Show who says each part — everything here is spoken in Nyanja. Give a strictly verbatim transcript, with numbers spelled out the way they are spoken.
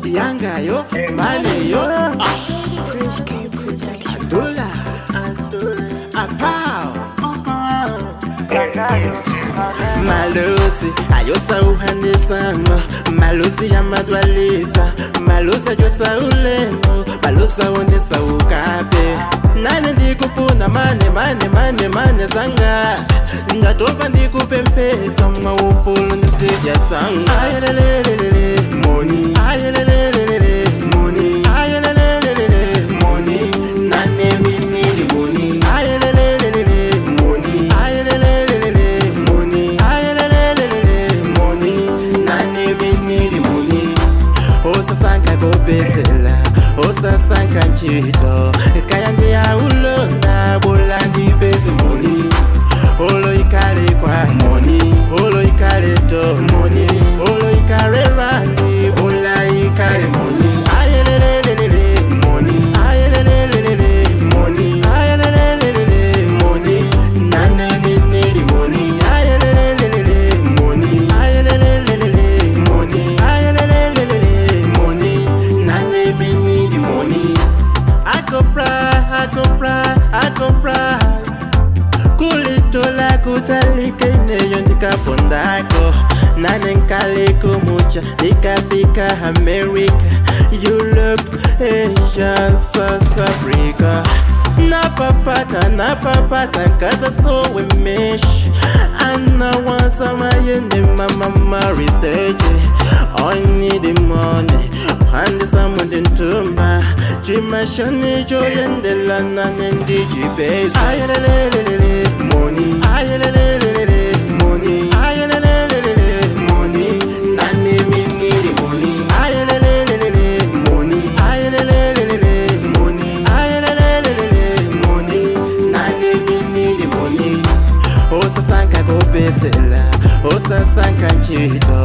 Speaker 1: yangayo maleyo Adula Apow Maluzi ayotsa uhanisamo Maluzi ya madwalita Maluzi ayotsa ulemo Maluzi onetsa ukape Nane ndikufuna mane mane mane mane zanga Ngatopa ndikupempetsa mwa ufulu nisivyatsanga Ayelelelele money Ayelelelele money Ayelelelele money Nane minili money Ayelelelele money Ayelelelele money Ayelelelele money Nane minili money Osa sanka gobezela Osa sanka nchito Kaya ndi ya ulona Bola ndi bezi money Olo ikale kwa money Olo ikale to money Olo ikale randi Bola ikale money Ayelelelele money Ayelelelele money Ayelelelele money Nane minili money Ayelelelele money Ayelelelele money Ayelelelele money Nane minili money I go fly, I go fly, I go fly Kulitola kutalike neyo nikapondako Nane nkaleko mucha nikafika America Europe, Asia, South Africa Napapata, napapata kaza so we mesh Anna wansa mayende mama research I need the money Handi samundi ntumba Chimashani joyendela nanendi jibase Ayelelelele money Ayelelelele money Ayelelelele money Nane minili money Ayelelelele money Ayelelelele money Ayelelelele money Nane minili money Osa sanka gobezela Osa sanka nchito